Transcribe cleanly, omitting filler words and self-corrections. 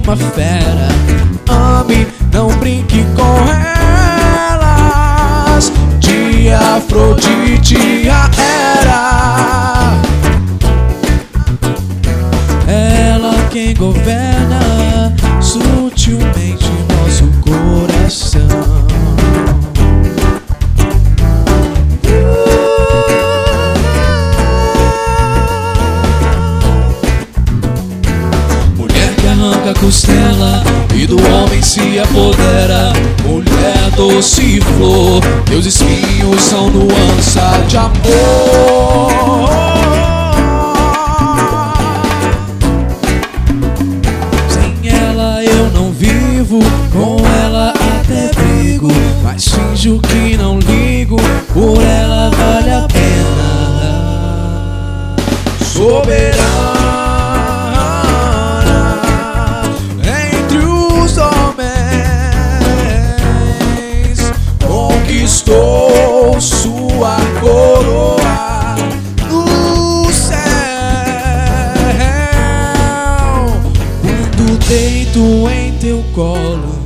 uma fera. Ame, não brinque com elas. De Afrodite já era. Ela quem governa sutilmente nosso coração. Mulher que arranca a costela e do homem se apodera. Mulher doce flor, teus espinhos são nuança de amor. Com ela até brigo, mas finjo que não ligo. Por ela vale a pena. Soberana entre os homens, conquistou sua coroa no céu. Quando deito em teu colo,